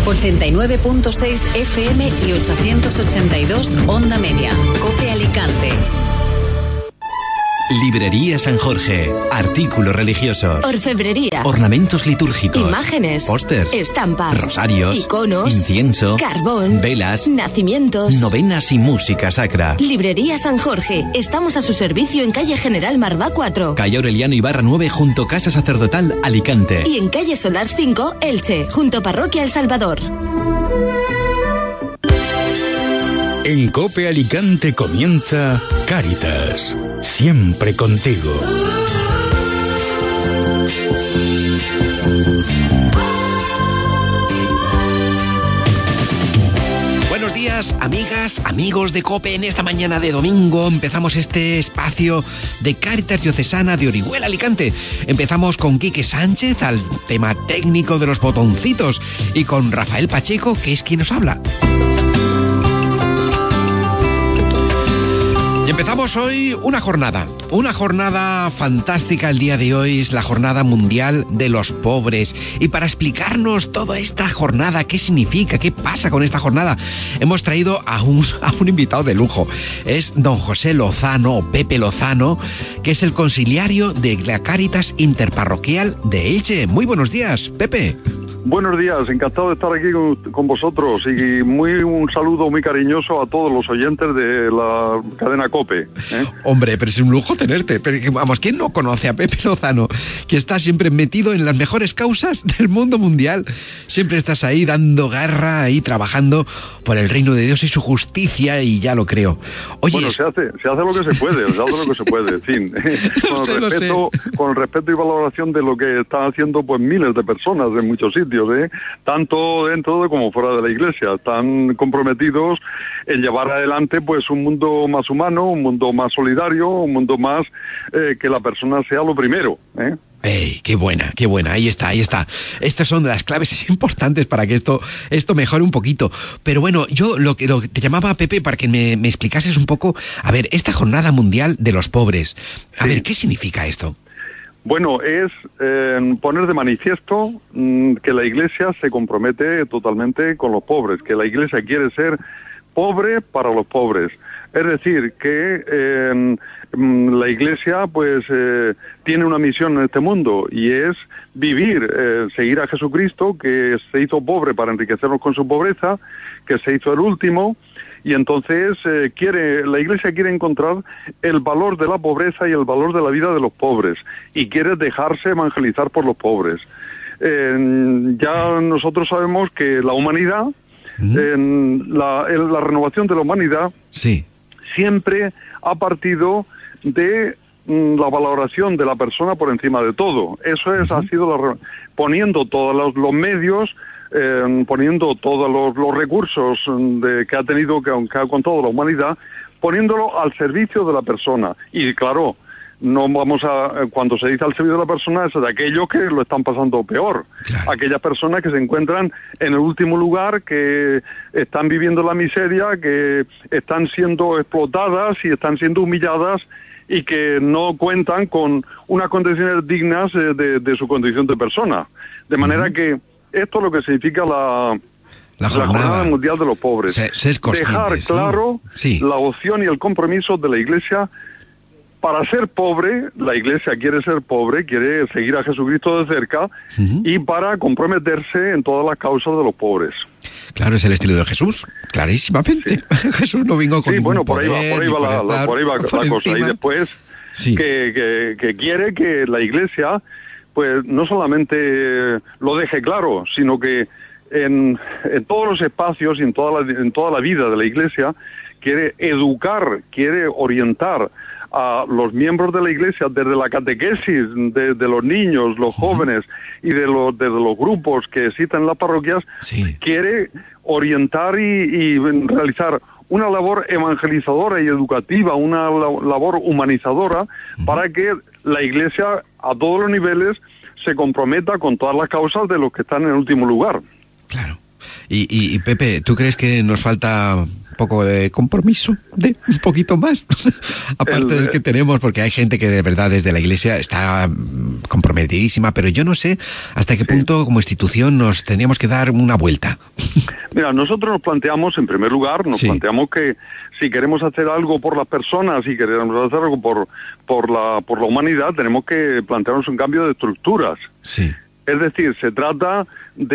89.6 FM y 882 Onda Media. COPE Alicante. Librería San Jorge. Artículos religiosos. Orfebrería. Ornamentos litúrgicos. Imágenes. Pósters. Estampas. Rosarios. Iconos. Incienso. Carbón. Velas. Nacimientos. Novenas y música sacra. Librería San Jorge. Estamos a su servicio en calle General Marvá 4. Calle Aureliano Ibarra 9 junto Casa Sacerdotal Alicante. Y en calle Solar 5, Elche, junto Parroquia El Salvador. En COPE Alicante comienza Cáritas, siempre contigo. Buenos días, amigas, amigos de COPE. En esta mañana de domingo empezamos este espacio de Cáritas Diocesana de Orihuela, Alicante. Empezamos con Quique Sánchez al tema técnico de los botoncitos y con Rafael Pacheco, que es quien nos habla. Y empezamos hoy una jornada fantástica. El día de hoy es la Jornada Mundial de los Pobres. Y para explicarnos toda esta jornada, qué significa, qué pasa con esta jornada, hemos traído a un invitado de lujo. Es don José Lozano, o Pepe Lozano, que es el conciliario de la Cáritas Interparroquial de Elche. Muy buenos días, Pepe. Buenos días, encantado de estar aquí con vosotros y un saludo muy cariñoso a todos los oyentes de la cadena COPE. Hombre, pero es un lujo tenerte. Pero, vamos, ¿quién no conoce a Pepe Lozano? Que está siempre metido en las mejores causas del mundo mundial. Siempre estás ahí dando garra, ahí trabajando por el reino de Dios y su justicia, y ya lo creo. Oye, bueno, se hace lo que se puede, en fin. Con el respeto y valoración de lo que están haciendo pues miles de personas en muchos sitios. Tanto dentro como fuera de la Iglesia, están comprometidos en llevar adelante pues un mundo más humano, un mundo más solidario, un mundo más que la persona sea lo primero. ¡Ey, qué buena! Ahí está. Estas son las claves importantes para que esto mejore un poquito. Pero bueno, yo lo que te llamaba, Pepe, para que me explicases un poco, a ver, esta Jornada Mundial de los Pobres. A ver, ¿qué significa esto? Bueno, es poner de manifiesto que la Iglesia se compromete totalmente con los pobres, que la Iglesia quiere ser pobre para los pobres. Es decir, que la Iglesia pues tiene una misión en este mundo y es vivir, seguir a Jesucristo, que se hizo pobre para enriquecernos con su pobreza, que se hizo el último. Y entonces la Iglesia quiere encontrar el valor de la pobreza y el valor de la vida de los pobres, y quiere dejarse evangelizar por los pobres. Ya nosotros sabemos que la humanidad, la renovación de la humanidad, siempre ha partido de la valoración de la persona por encima de todo. Eso ha sido poniendo todos los medios, poniendo todos los recursos que ha tenido, que ha contado la humanidad, poniéndolo al servicio de la persona. Y claro, no vamos cuando se dice al servicio de la persona, es de aquellos que lo están pasando peor. Claro. Aquellas personas que se encuentran en el último lugar, que están viviendo la miseria, que están siendo explotadas y están siendo humilladas, y que no cuentan con unas condiciones dignas de su condición de persona. De manera que esto es lo que significa la Jornada Mundial de los Pobres. Dejar claro la opción y el compromiso de la Iglesia para ser pobre. La Iglesia quiere ser pobre, quiere seguir a Jesucristo de cerca, y para comprometerse en todas las causas de los pobres. Claro, es el estilo de Jesús, clarísimamente. Sí. Jesús no vino con ningún por ahí va la cosa. Y después que quiere que la Iglesia pues no solamente lo deje claro, sino que en todos los espacios y en toda la vida de la Iglesia quiere educar, quiere orientar a los miembros de la Iglesia desde la catequesis de los niños, los jóvenes y de los grupos que existen en las parroquias. Quiere orientar y realizar una labor evangelizadora y educativa, una labor humanizadora, para que la Iglesia a todos los niveles se comprometa con todas las causas de los que están en el último lugar. Claro. Y Pepe, ¿tú crees que nos falta un poco de compromiso, de un poquito más, aparte del que tenemos? Porque hay gente que de verdad desde la Iglesia está comprometidísima, pero yo no sé hasta qué punto como institución nos tendríamos que dar una vuelta. Mira, nosotros nos planteamos, en primer lugar, planteamos que si queremos hacer algo por las personas, si queremos hacer algo por la humanidad, tenemos que plantearnos un cambio de estructuras. Sí. Es decir, se trata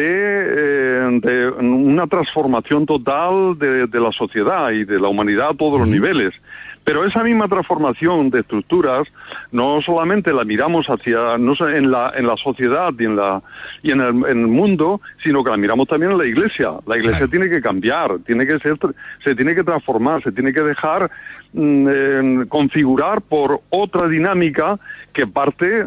de una transformación total de la sociedad y de la humanidad a todos los niveles. Pero esa misma transformación de estructuras no solamente la miramos en la sociedad y en el mundo, sino que la miramos también en la Iglesia. La Iglesia tiene que cambiar, se tiene que transformar, se tiene que dejar configurar por otra dinámica que parte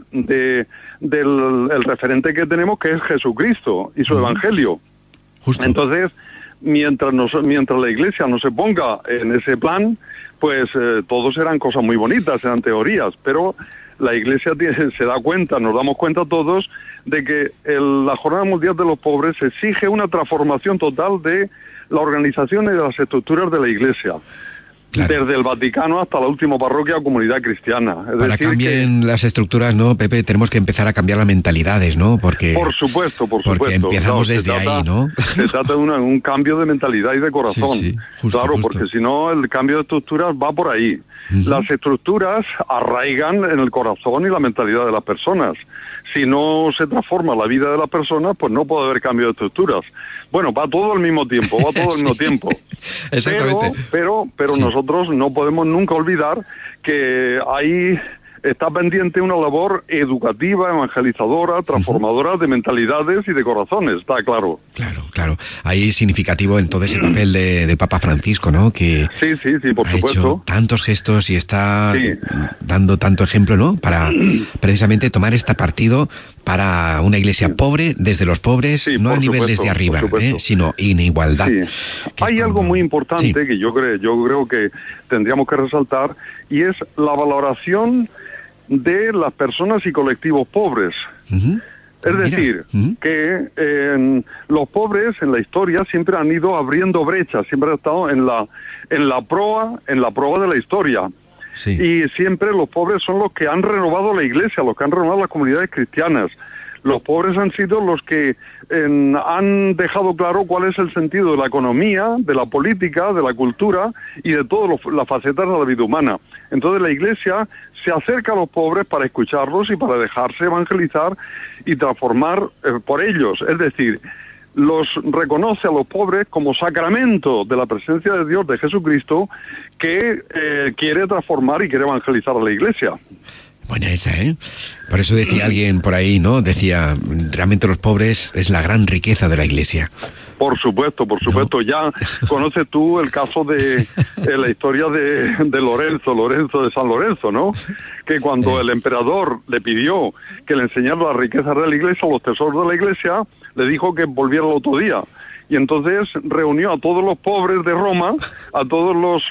del referente que tenemos, que es Jesucristo y su Evangelio. Justo. Entonces, mientras la Iglesia no se ponga en ese plan, pues todos eran cosas muy bonitas, eran teorías, pero la Iglesia nos damos cuenta todos de que la Jornada Mundial de los Pobres exige una transformación total de la organización y de las estructuras de la Iglesia. Claro. Desde el Vaticano hasta la última parroquia o comunidad cristiana. Para que cambien las estructuras, ¿no, Pepe? Tenemos que empezar a cambiar las mentalidades, ¿no? Porque Porque empezamos desde ahí, ¿no? Se trata de un cambio de mentalidad y de corazón. Sí, justo. Porque si no, el cambio de estructuras va por ahí. Las estructuras arraigan en el corazón y la mentalidad de las personas. Si no se transforma la vida de las personas, pues no puede haber cambio de estructuras. Bueno, va todo al mismo tiempo, Exactamente. Pero nosotros no podemos nunca olvidar que ahí está pendiente una labor educativa, evangelizadora, transformadora de mentalidades y de corazones, está claro. Claro. Ahí es significativo entonces el papel de Papa Francisco, ¿no? Que sí, por supuesto. Hecho tantos gestos y está dando tanto ejemplo, ¿no? Para precisamente tomar este partido para una iglesia pobre, desde los pobres, no a nivel desde arriba, sino en igualdad. Sí. Hay algo muy importante que yo creo que tendríamos que resaltar, y es la valoración de las personas y colectivos pobres. Es decir, que los pobres en la historia siempre han ido abriendo brechas, siempre han estado en la proa de la historia. Sí. Y siempre los pobres son los que han renovado la Iglesia, los que han renovado las comunidades cristianas. Los pobres han sido los que han dejado claro cuál es el sentido de la economía, de la política, de la cultura y de todas las facetas de la vida humana. Entonces la Iglesia se acerca a los pobres para escucharlos y para dejarse evangelizar y transformar por ellos. Es decir, los reconoce a los pobres como sacramento de la presencia de Dios, de Jesucristo, que quiere transformar y quiere evangelizar a la Iglesia. Buena esa, ¿eh? Por eso decía alguien por ahí, ¿no? Decía, realmente los pobres es la gran riqueza de la Iglesia. Por supuesto. ¿No? Ya conoces tú el caso de la historia de Lorenzo de San Lorenzo, ¿no? Que cuando el emperador le pidió que le enseñara las riquezas de la Iglesia, los tesoros de la Iglesia, le dijo que volviera el otro día. Y entonces reunió a todos los pobres de Roma, a todos los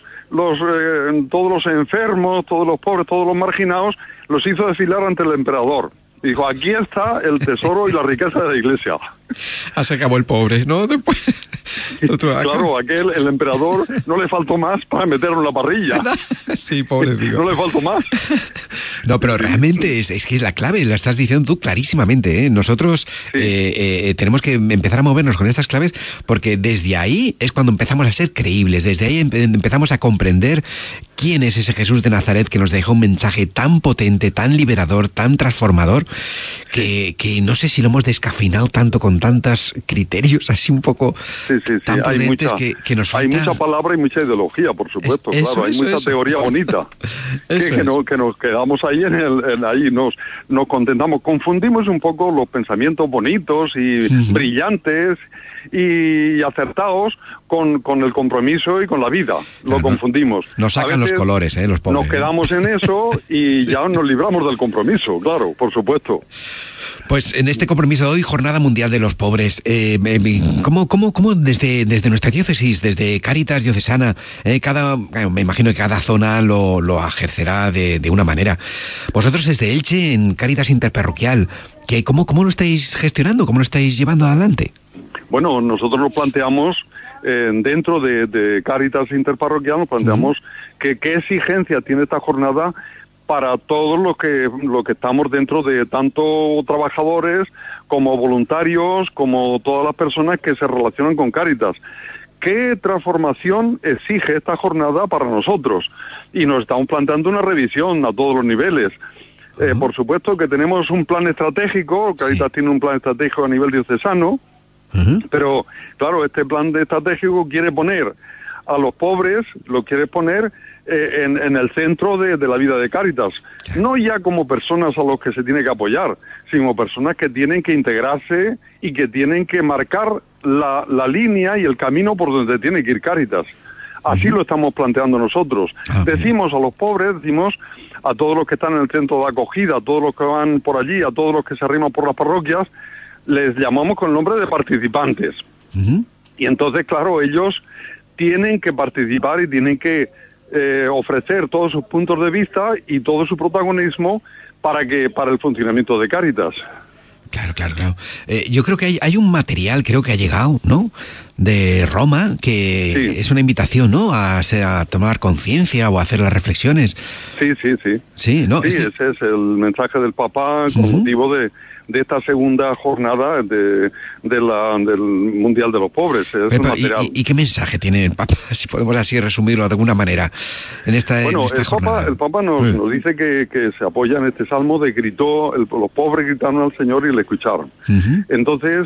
enfermos, todos los pobres, todos los marginados, los hizo desfilar ante el emperador. Dijo, aquí está el tesoro y la riqueza de la Iglesia. Se acabó el pobre, ¿no? Después... Claro, el emperador no le faltó más para meterlo en la parrilla. Sí, pobre tío. No le faltó más. No, pero realmente es que es la clave, la estás diciendo tú clarísimamente, ¿eh? Nosotros tenemos que empezar a movernos con estas claves, porque desde ahí es cuando empezamos a ser creíbles, desde ahí empezamos a comprender quién es ese Jesús de Nazaret que nos deja un mensaje tan potente, tan liberador, tan transformador, que no sé si lo hemos descafeinado tanto con tantos criterios así un poco tan potentes que nos falta. Hay mucha palabra y mucha ideología, por supuesto, hay mucha teoría bonita que nos quedamos ahí ahí nos contentamos, confundimos un poco los pensamientos bonitos y brillantes y acertados con el compromiso y con la vida. Lo confundimos. Nos sacan los colores, los pobres. Nos quedamos en eso y ya nos libramos del compromiso, claro, por supuesto. Pues en este compromiso de hoy, Jornada Mundial de los Pobres, ¿cómo desde nuestra diócesis, desde Cáritas Diocesana, me imagino que cada zona lo ejercerá de una manera? Vosotros desde Elche, en Cáritas Interparroquial, ¿cómo lo estáis gestionando? ¿Cómo lo estáis llevando adelante? Bueno, nosotros nos planteamos, dentro de Cáritas Interparroquial, nos planteamos qué exigencia tiene esta jornada para todos los que estamos dentro de tanto trabajadores como voluntarios, como todas las personas que se relacionan con Cáritas. ¿Qué transformación exige esta jornada para nosotros? Y nos estamos planteando una revisión a todos los niveles. Por supuesto que tenemos un plan estratégico, Cáritas tiene un plan estratégico a nivel diocesano, pero claro, este plan estratégico quiere poner a los pobres, lo quiere poner en el centro de la vida de Cáritas. No ya como personas a los que se tiene que apoyar, sino personas que tienen que integrarse y que tienen que marcar la línea y el camino por donde tiene que ir Cáritas. Así lo estamos planteando nosotros. Decimos a los pobres, decimos a todos los que están en el centro de acogida, a todos los que van por allí, a todos los que se arriman por las parroquias, les llamamos con el nombre de participantes. Y entonces, claro, ellos tienen que participar y tienen que ofrecer todos sus puntos de vista y todo su protagonismo para el funcionamiento de Cáritas. Claro. Yo creo que hay un material, creo que ha llegado, ¿no?, de Roma, que es una invitación, ¿no?, a tomar conciencia o a hacer las reflexiones. Sí, ¿no? Ese es el mensaje del Papa con motivo de esta segunda jornada del Mundial de los Pobres. Es un material. ¿Y qué mensaje tiene el Papa, si podemos así resumirlo de alguna manera, en esta jornada? El Papa nos dice que se apoya en este salmo de los pobres gritaron al Señor y le escucharon. Entonces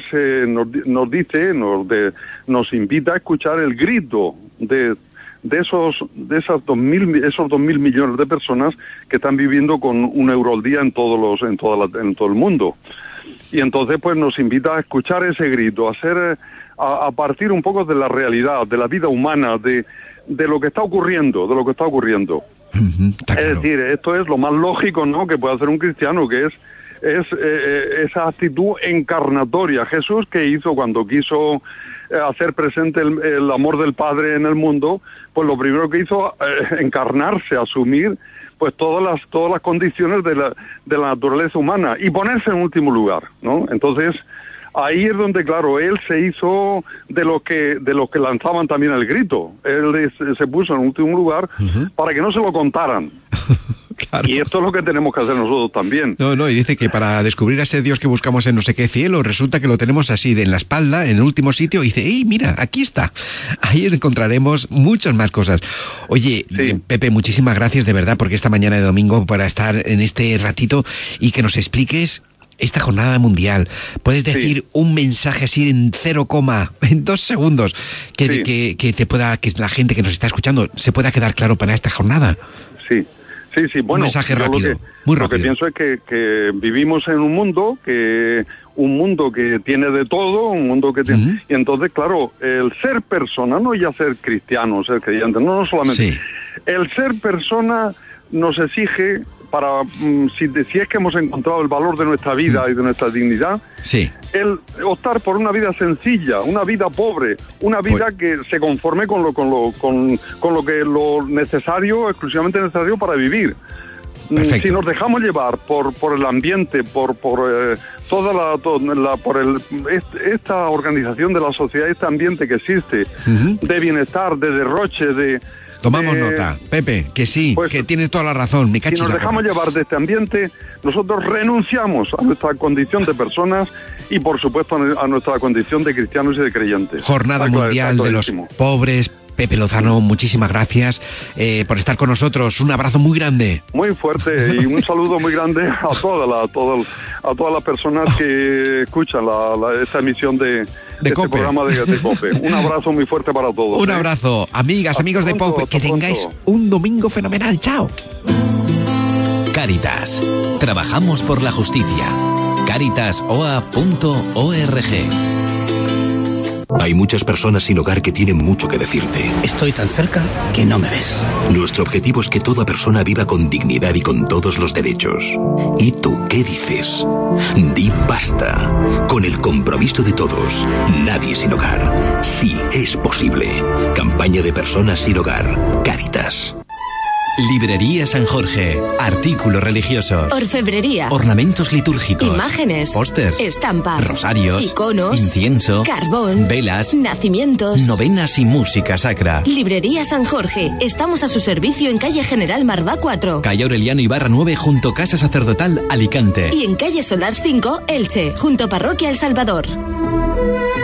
nos invita a escuchar el grito de esos 2.000 millones de personas que están viviendo con €1 al día en todo el mundo. Y entonces pues nos invita a escuchar ese grito, a partir un poco de la realidad, de la vida humana, de lo que está ocurriendo, Es decir, esto es lo más lógico, ¿no?, que puede hacer un cristiano, que es esa actitud encarnatoria. Jesús, que hizo cuando quiso hacer presente el amor del Padre en el mundo, pues lo primero que hizo encarnarse, asumir pues todas las condiciones de la naturaleza humana y ponerse en último lugar, ¿no? Entonces ahí es donde, claro, él se hizo de los que lanzaban también el grito. Él se puso en último lugar para que no se lo contaran. Claro. Y esto es lo que tenemos que hacer nosotros también. No, y dice que para descubrir a ese Dios que buscamos en no sé qué cielo, resulta que lo tenemos así en la espalda, en el último sitio, y dice, ¡ey, mira, aquí está! Ahí encontraremos muchas más cosas. Oye, Pepe, muchísimas gracias de verdad, porque esta mañana de domingo, para estar en este ratito y que nos expliques esta jornada mundial. ¿Puedes decir un mensaje así en 2 segundos que la gente que nos está escuchando se pueda quedar claro para esta jornada? Sí, bueno, un mensaje rápido, muy rápido. Lo que pienso es que vivimos en un mundo que tiene de todo, un mundo que tiene... Y entonces, claro, el ser persona, no ya ser cristiano, ser creyente, no solamente... El ser persona nos exige, si es que hemos encontrado el valor de nuestra vida y de nuestra dignidad, el optar por una vida sencilla, una vida pobre, una vida que se conforme con lo necesario, exclusivamente necesario para vivir. Perfecto. Si nos dejamos llevar por el ambiente, por esta organización de la sociedad, este ambiente que existe, de bienestar, de derroche, Tomamos nota, Pepe, que sí, pues, que tienes toda la razón. Si nos dejamos llevar de este ambiente, nosotros renunciamos a nuestra condición de personas y, por supuesto, a nuestra condición de cristianos y de creyentes. Jornada Mundial de los Pobres. Pepe Lozano, muchísimas gracias por estar con nosotros. Un abrazo muy grande. Muy fuerte y un saludo muy grande a todas las personas que escuchan esta emisión de este programa de COPE. Un abrazo muy fuerte para todos. Un abrazo, amigas, amigos de COPE. Que tengáis un domingo fenomenal. Chao. Cáritas. Trabajamos por la justicia. Caritasoa.org. Hay muchas personas sin hogar que tienen mucho que decirte. Estoy tan cerca que no me ves. Nuestro objetivo es que toda persona viva con dignidad y con todos los derechos. ¿Y tú qué dices? Di basta. Con el compromiso de todos. Nadie sin hogar. Sí, es posible. Campaña de personas sin hogar. Cáritas. Librería San Jorge. Artículos religiosos. Orfebrería. Ornamentos litúrgicos. Imágenes. Pósters. Estampas. Rosarios. Iconos. Incienso. Carbón. Velas. Nacimientos. Novenas y música sacra. Librería San Jorge. Estamos a su servicio en calle General Marvá 4. Calle Aureliano Ibarra 9 junto Casa Sacerdotal, Alicante. Y en calle Solar 5, Elche, junto Parroquia El Salvador.